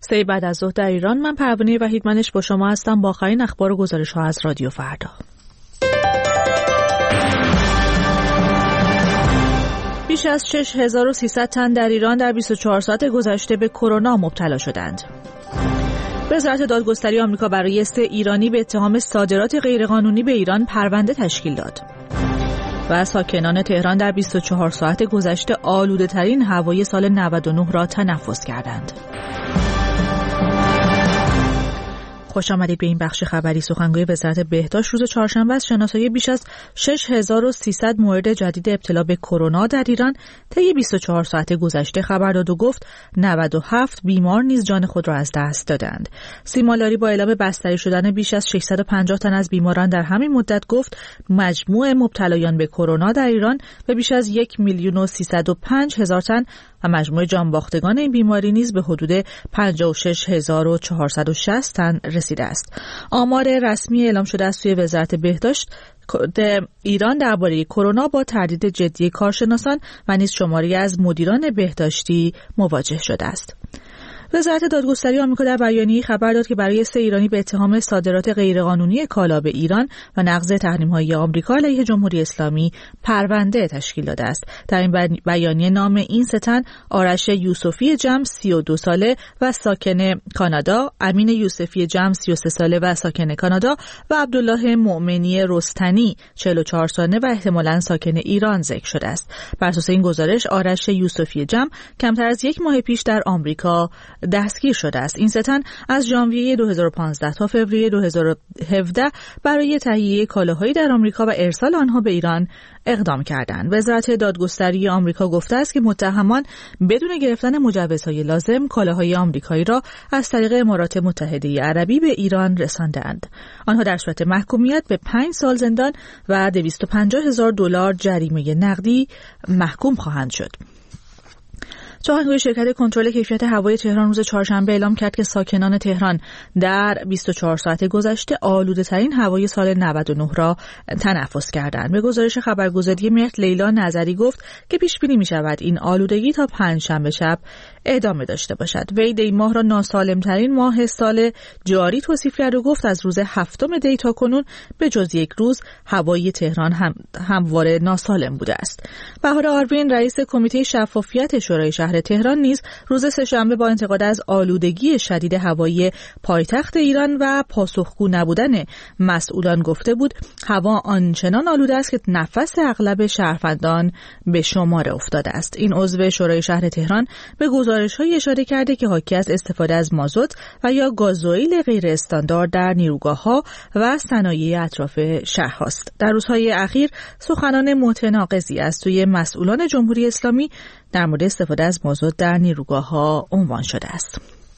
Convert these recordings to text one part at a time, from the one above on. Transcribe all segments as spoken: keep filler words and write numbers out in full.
سه بعد از ظهر در ایران. من پروانه وحیدمنش با شما هستم با آخرین اخبار و گزارش ها از رادیو فردا. بیش از شش هزار و سیصد تن در ایران در بیست و چهار ساعت گذشته به کرونا مبتلا شدند. وزارت دادگستری آمریکا برای سه ایرانی به اتهام صادرات غیرقانونی به ایران پرونده تشکیل داد. و ساکنان تهران در بیست و چهار ساعت گذشته آلوده ترین هوای سال نود و نه را تنفس کردند. خوش آمدید به این بخش خبری. سخنگوی وزارت بهداشت روز چهارشنبه از شناسایی بیش از شش هزار و سیصد مورد جدید ابتلا به کرونا در ایران طی بیست و چهار ساعت گذشته خبر داد و گفت نود و هفت بیمار نیز جان خود را از دست دادند. سیما لاری با اعلام بستری شدن بیش از ششصد و پنجاه تن از بیماران در همین مدت گفت مجموع مبتلایان به کرونا در ایران به بیش از یک میلیون و سیصد و پنج هزار تن و مجموع جانباختگان این بیماری نیز به حدود پنجاه و شش هزار و چهارصد و شصت تن رسیده است. آمار رسمی اعلام شده از سوی وزارت بهداشت ایران درباره کرونا با تردید جدی کارشناسان و نیز شماری از مدیران بهداشتی مواجه شده است. وزارت دادگستری آمریکا در بیانیه‌ای خبر داد که برای سه ایرانی به اتهام صادرات غیرقانونی کالا به ایران و نقض تحریم‌های آمریکا علیه جمهوری اسلامی پرونده تشکیل داده است. در این بیانیه نام این سه تن آرش یوسفی جم سی و دو ساله و ساکن کانادا، امین یوسفی جم سی و سه ساله و ساکن کانادا و عبدالله مؤمنی رستنی چهل و چهار ساله و احتمالاً ساکن ایران ذکر شده است. بر اساس این گزارش آرش یوسفی جم کمتر از یک ماه پیش در آمریکا دستگیر شده است. این سه تن از ژانویه دو هزار و پانزده تا فوریه دو هزار و هفده برای تهیه کالاهایی در آمریکا و ارسال آنها به ایران اقدام کردند. وزارت دادگستری آمریکا گفته است که متهمان بدون گرفتن مجوزهای لازم کالاهای آمریکایی را از طریق امارات متحده عربی به ایران رساندند. آنها در صورت محکومیت به پنج سال زندان و دویست و پنجاه هزار دلار جریمه نقدی محکوم خواهند شد. سخنگوی شرکت کنترل کیفیت هوای تهران روز چهارشنبه اعلام کرد که ساکنان تهران در بیست و چهار ساعت گذشته آلوده ترین هوای سال نود و نه را تنفس کردند. به گزارش خبرگزاری مهر لیلا نظری گفت که پیش بینی می شود این آلودگی تا پنجشنبه شب ادامه داشته باشد. وی دی ماه را ناسالم ترین ماه سال جاری توصیف کرد و گفت از روز هفتم دی تا کنون به جز یک روز هوای تهران هم همواره ناسالم بوده است. بهار آروین رئیس کمیته شفافیت شورای شهر تهران نیز روز سه‌شنبه با انتقاد از آلودگی شدید هوایی پایتخت ایران و پاسخگو نبودن مسئولان گفته بود هوا آنچنان آلوده است که نفس اغلب شهروندان به شمار افتاده است. این عضو شورای شهر تهران به گزارش‌های اشاره کرده که حاکی از استفاده از مازوت و یا گازوئیل غیر استاندارد در نیروگاه‌ها و صنایع اطراف شهر است. در روزهای اخیر سخنان متناقضی از سوی مسئولان جمهوری اسلامی در مورد استفاده از مازوت در نیروگاه‌ها عنوان شده است.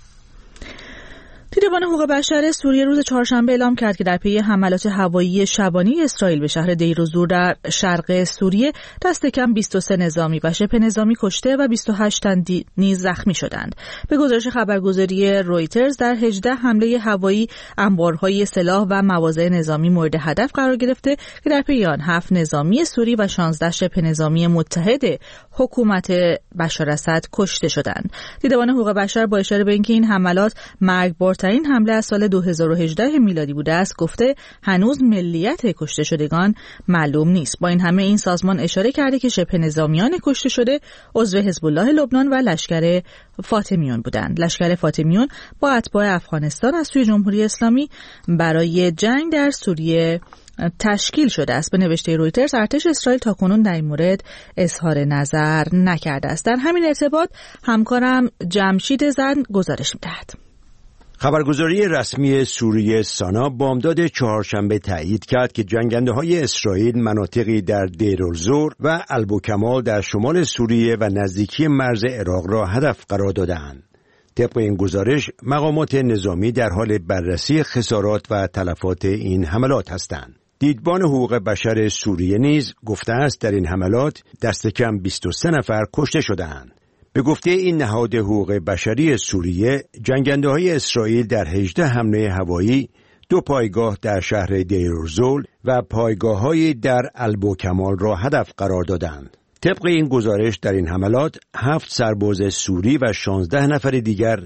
دیدبان حقوق بشر سوریه روز چهارشنبه اعلام کرد که در پی حملات هوایی شبانه اسرائیل به شهر دیر الزور در شرق سوریه دست کم بیست و سه نظامی و شبه نظامی کشته و بیست و هشت تن نیز زخمی شدند. به گزارش خبرگزاری رویترز در هجده حمله هوایی انبارهای سلاح و مواضع نظامی مورد هدف قرار گرفته که در پی آن هفت نظامی سوری و شانزده شبه نظامی متحد حکومت بشار اسد کشته شدند. دیدبان حقوق بشر با اشاره به اینکه این حملات مرگبار این حمله از سال دو هزار و هجده میلادی بوده است گفته هنوز ملیت کشته شدگان معلوم نیست. با این همه این سازمان اشاره کرده که شبه نظامیان کشته شده عضو حزب الله لبنان و لشکر فاطمیون بودند. لشکر فاطمیون با اتباع افغانستان از سوی جمهوری اسلامی برای جنگ در سوریه تشکیل شده است. به نوشته رویترز ارتش اسرائیل تاکنون در این مورد اظهار نظر نکرده است. در همین ارتباط همکارم جمشید زن گزارش می‌دهد. خبرگزاری رسمی سوریه سانا بامداد چهارشنبه تایید کرد که جنگنده‌های اسرائیل مناطقی در دیر الزور و البوکمال در شمال سوریه و نزدیکی مرز عراق را هدف قرار دادند. طبق این گزارش مقامات نظامی در حال بررسی خسارات و تلفات این حملات هستند. دیدبان حقوق بشر سوریه نیز گفته است در این حملات دست کم بیست و سه نفر کشته شده‌اند. به گفته این نهاد حقوق بشری سوریه، جنگنده‌های اسرائیل در هجده حمله هوایی دو پایگاه در شهر دیر الزور و پایگاه‌هایی در البوکمال را هدف قرار دادند. طبق این گزارش در این حملات هفت سرباز سوری و شانزده نفر دیگر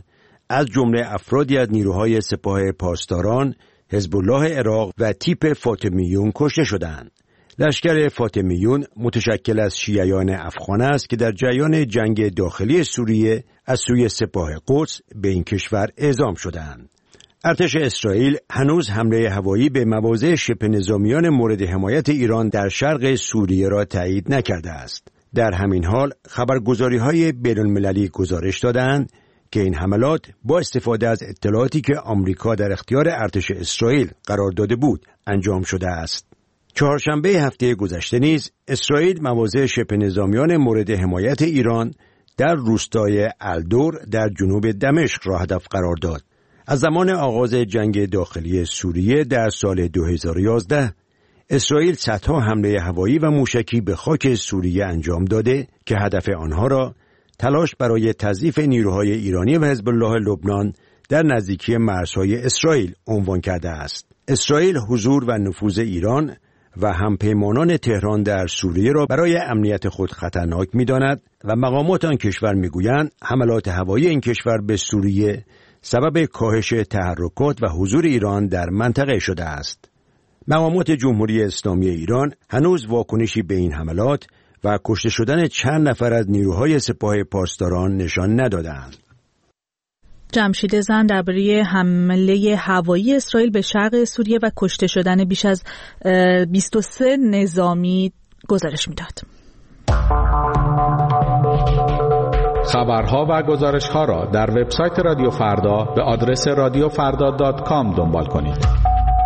از جمله افرادی از نیروهای سپاه پاسداران، حزب الله عراق و تیپ فاطمیون کشته شدند. لشکر فاطمیون متشکل از شیعیان افغان است که در جریان جنگ داخلی سوریه از سوی سپاه قدس به این کشور اعزام شدند. ارتش اسرائیل هنوز حمله هوایی به مواضع شبه نظامیان مورد حمایت ایران در شرق سوریه را تایید نکرده است. در همین حال خبرگزاری‌های بین‌المللی گزارش دادند که این حملات با استفاده از اطلاعاتی که آمریکا در اختیار ارتش اسرائیل قرار داده بود انجام شده است. چهارشنبه هفته گذشته نیز اسرائیل مواضع شبه نظامیان مورد حمایت ایران در روستای الدور در جنوب دمشق را هدف قرار داد. از زمان آغاز جنگ داخلی سوریه در سال دو هزار و یازده اسرائیل صدها حمله هوایی و موشکی به خاک سوریه انجام داده که هدف آنها را تلاش برای تضعیف نیروهای ایرانی و حزب الله لبنان در نزدیکی مرزهای اسرائیل عنوان کرده است. اسرائیل حضور و نفوذ ایران و همپیمانان تهران در سوریه را برای امنیت خود خطرناک می‌داند و مقامات آن کشور می‌گویند حملات هوایی این کشور به سوریه سبب کاهش تحرکات و حضور ایران در منطقه شده است. مقامات جمهوری اسلامی ایران هنوز واکنشی به این حملات و کشته شدن چند نفر از نیروهای سپاه پاسداران نشان ندادند. جمشید زن درباره حمله هوایی اسرائیل به شرق سوریه و کشته شدن بیش از بیست و سه نظامی گزارش میداد. خبرها و گزارش‌ها را در وبسایت رادیو فردا به آدرس رادیو فردا دات کام دنبال کنید.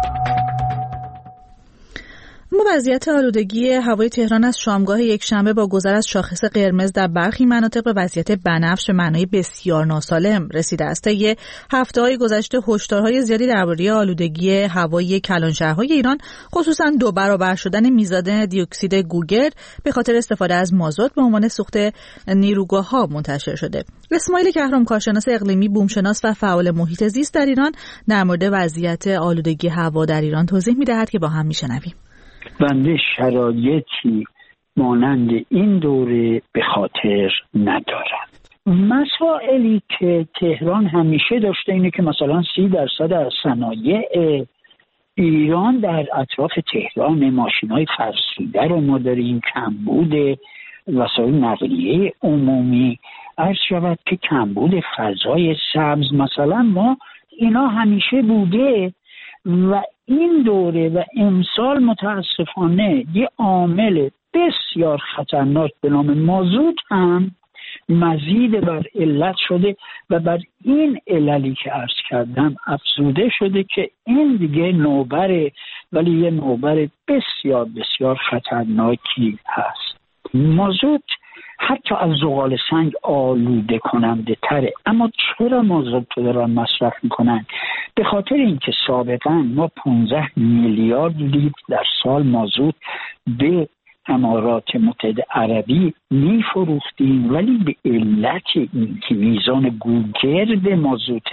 اما وضعیت آلودگی هوای تهران از شامگاه یک شنبه با گذر از شاخص قرمز در برخی مناطق به وضعیت بنفش به معنای بسیار ناسالم رسیده است. طی هفته‌های گذشته هشدارهای زیادی درباره آلودگی هوایی کلانشهرهای ایران، خصوصا دو برابر شدن میزان دیوکسید گوگرد به خاطر استفاده از مازوت به عنوان سوخت نیروگاه‌ها منتشر شده. اسماعیل کهرم، کارشناس اقلیمی، بومشناس و فعال محیط زیست در ایران، در مورد وضعیت آلودگی هوا در ایران توضیح می‌دهد که با هم می‌شنویم. بنده شرایطی مانند این دوره به خاطر ندارم. مسائلی که تهران همیشه داشته اینه که مثلا سی درصد از صنایع ایران در اطراف تهران، ماشین‌های فرسوده رو ما داریم، کمبود وسایل نقلیه عمومی، عرض شود که کمبود فضای سبز مثلا ما اینا همیشه بوده و این دوره و امسال متاسفانه یه عامل بسیار خطرناک به نام مازوت هم مزید بر علت شده و بر این عللی که عرض کردم افزوده شده که این دیگه نوبره، ولی یه نوبر بسیار بسیار خطرناکی هست. مازوت حتی از زغال سنگ آلوده کننده تره. اما چرا مازوت رو دارن مصرف میکنن؟ به خاطر اینکه سابقا ما پانزده میلیارد لیتر در سال مازوت به امارات متحده عربی میفروختیم، ولی به علت اینکه میزان گوگرد مازوت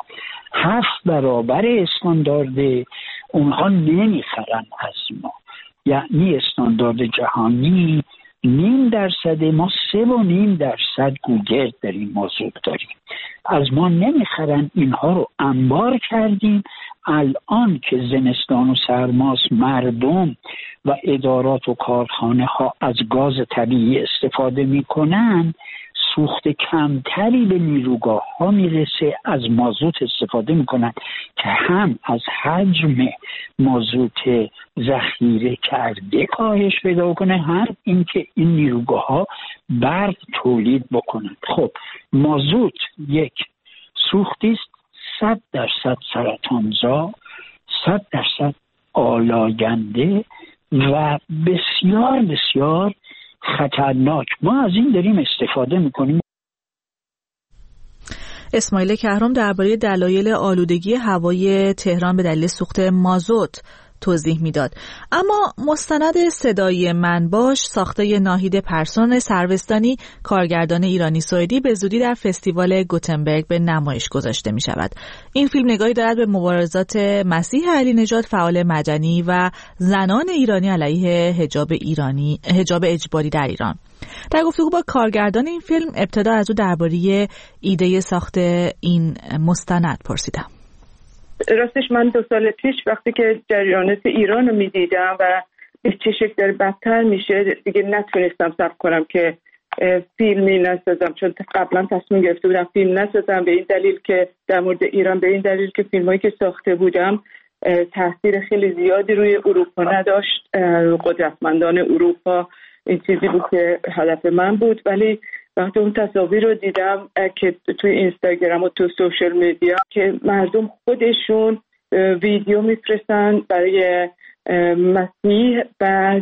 هفت برابر استاندارد، اونها نمیخرن از ما. یعنی استاندارد جهانی نیم درصد، ما سه و نیم درصد گوگرد داریم، مازوت داریم، از ما نمیخرن. اینها رو انبار کردیم. الان که زمستان و سرماست، مردم و ادارات و کارخانه ها از گاز طبیعی استفاده میکنن، سوخت کمتری به نیروگاه ها میرسه، از مازوت استفاده میکنن که هم از حجم مازوت ذخیره کرده کاهش پیدا کنه، هم اینکه این نیروگاه ها برق تولید بکنن. خب مازوت یک سوختی است صد درصد سرطانزا، صد درصد آلاینده و بسیار بسیار خطرناک. ما از این داریم استفاده میکنیم. اسماعیل کهرم درباره دلایل آلودگی هوای تهران به دلیل سوخت مازوت توضیح میداد. اما مستند صدای من باش ساخته ناهید پرسون سروستانی، کارگردان ایرانی سوئدی، به زودی در فستیوال گوتنبرگ به نمایش گذاشته می شود. این فیلم نگاهی دارد به مبارزات مسیح علی نژاد، فعال مدنی و زنان ایرانی علیه حجاب ایرانی حجاب اجباری در ایران. در گفتگو با کارگردان این فیلم ابتدا از او درباره ایده ساخت این مستند پرسیدم. راستش من دو سال پیش وقتی که جریانات ایران رو میدیدم و به چه شکل داره بدتر میشه دیگه نتونستم صبر کنم که فیلمی نسازم، چون قبلا تصمیم گرفته بودم فیلم نسازم به این دلیل که در مورد ایران، به این دلیل که فیلمایی که ساخته بودم تاثیر خیلی زیادی روی اروپا نداشت. قدرتمندان اروپا این چیزی بود که هدف من بود، ولی وقتی اون تصاویر رو دیدم که توی اینستاگرام و تو سوشل میدیا که مردم خودشون ویدیو میفرستن برای مسیح و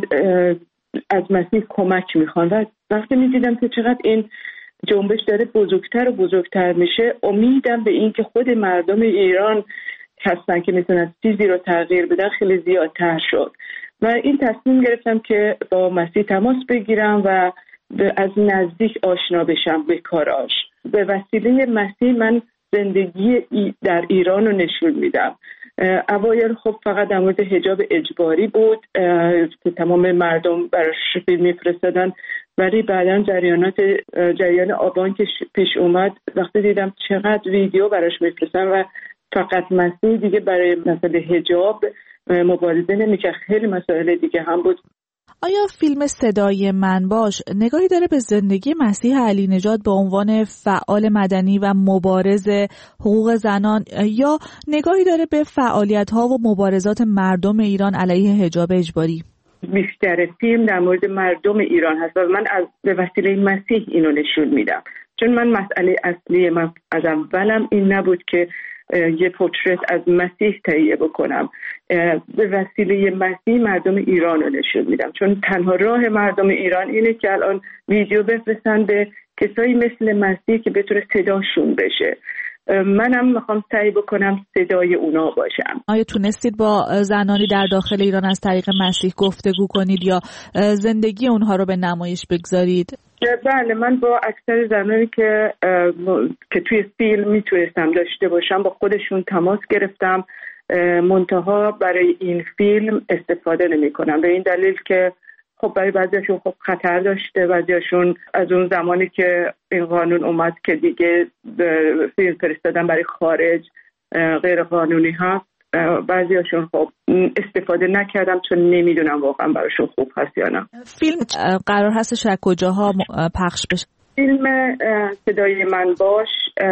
از مسیح کمک میخوان و وقتی میدیدم که چقدر این جنبش داره بزرگتر و بزرگتر میشه، امیدم به این که خود مردم ایران هستن که میتونن چیزی رو تغییر بدن خیلی زیادتر شد و این تصمیم گرفتم که با مسیح تماس بگیرم و از نزدیک آشنا بشم به کاراش. به وسیله مسیح من زندگی در ایران رو نشون میدم. اوایل خب فقط در مورد حجاب اجباری بود که تمام مردم براش فیلم میفرستادن، ولی بعداً جریانات جریان آبان که پیش اومد وقتی دیدم چقدر ویدیو براش میفرستن و فقط مسیح دیگه برای مسئله حجاب مبارزه نمی‌کرد، خیلی مسائل دیگه هم بود. آیا فیلم صدای من باش نگاهی داره به زندگی مسیح علی نژاد به عنوان فعال مدنی و مبارز حقوق زنان یا نگاهی داره به فعالیت‌ها و مبارزات مردم ایران علیه حجاب اجباری؟ بیشتر فیلم در مورد مردم ایران هست و من از به وسیله مسیح اینو نشون میدم، چون من مسئله اصلی من از اولم این نبود که یه پورترت از مسیح تهیه بکنم. به وسیله مسیح مردم ایران رو نشون میدم، چون تنها راه مردم ایران اینه که الان ویدیو بفرستن به کسایی مثل مسیح که بتونه صداشون بشه. منم میخوام سعی بکنم صدای اونا باشم. آیا تونستید با زنانی در داخل ایران از طریق مسیح گفتگو کنید یا زندگی اونها رو به نمایش بگذارید؟ بله، من با اکثر زنانی که که توی فیلم میتونستم داشته باشم با خودشون تماس گرفتم، منتها برای این فیلم استفاده نمی کنم به این دلیل که خب برای بعضیشون خب خطر داشته، بعضیشون از اون زمانی که این قانون اومد که دیگه فیلم فرستادن برای خارج غیر قانونی هست، بعضیشون خب استفاده نکردم چون نمیدونم واقعا براشون خوب هست یا نه. فیلم قرار هستش در کجاها پخش بشه؟ فیلم صدای من باش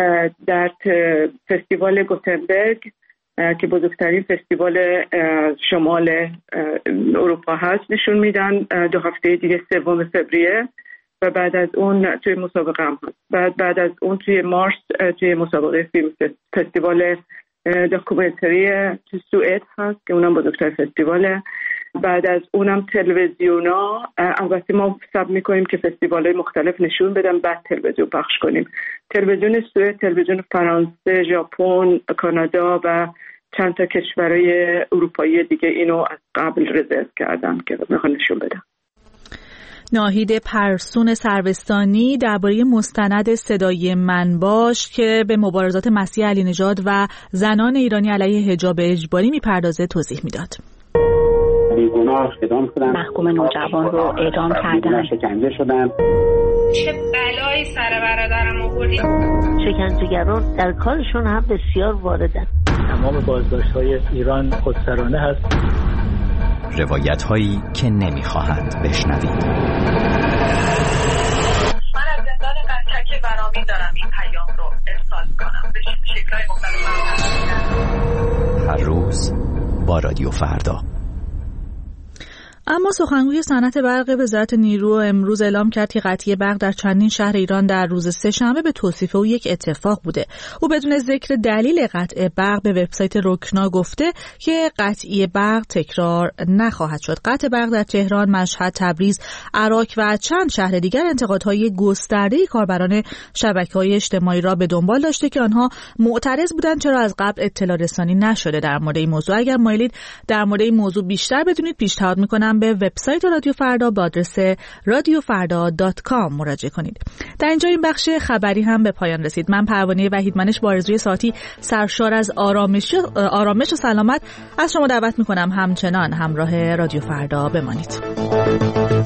در فستیوال گوتنبرگ که بزرگترین فستیوال شمال اروپا هست نشون میدن دو هفته دیگه سوم فوریه و بعد از اون توی مسابقه هم هست. بعد بعد از اون توی مارس توی مسابقه فیلم فستیوال داکومنتری توی سوئد هست که اونم بزرگتر فستیواله. بعد از اونم تلویزیونا، البته ما سب میکنیم که فستیوال‌های مختلف نشون بدن بعد تلویزیون پخش کنیم. تلویزیون سوئد، تلویزیون فرانسه، ژاپن، کانادا و چند تا کشورهای اروپایی دیگه اینو از قبل رزرو کردن که میخوان نشون بدن. ناهید پرسون سروستانی درباره مستند صدای من باش که به مبارزات مسیح علی نژاد و زنان ایرانی علیه حجاب اجباری میپردازه توضیح میداد. بیگناه اعدام شدن، محکوم نوجوان رو اعدام کردن، شکنجه شدن. چه بلایی سر برادرم آوردی؟ شکنجهگران در کارشون هم بسیار واردن. تمام بازداشت‌های ایران خودسرانه هست. روایت هایی که نمیخواهند بشنوید. من از زندان قطعه برامی دارم این پیام رو ارسال کنم به شکل‌های مختلف. هر روز با رادیو فردا. اما سخنگوی صنعت برق وزارت نیرو امروز اعلام کرد که قطعی برق در چندین شهر ایران در روز سه‌شنبه به توصیف او یک اتفاق بوده. او بدون ذکر دلیل قطع برق به وبسایت رکنا گفته که قطعی برق تکرار نخواهد شد. قطع برق در تهران، مشهد، تبریز، عراق و چند شهر دیگر انتقادهای گسترده کاربران شبکه‌های اجتماعی را به دنبال داشته که آنها معترض بودند چرا از قبل اطلاع رسانی نشده در مورد این موضوع. اگر مایلید در مورد این موضوع بیشتر بدونید، پیشنهاد می‌کنم به وبسایت رادیو فردا با آدرس رادیو فردا دات کام مراجعه کنید. در اینجا این بخش خبری هم به پایان رسید. من پروانه وحیدمنش با آرزوی ساعتی سرشار از آرامش آرامش و سلامت از شما دعوت می‌کنم همچنان همراه رادیو فردا بمانید.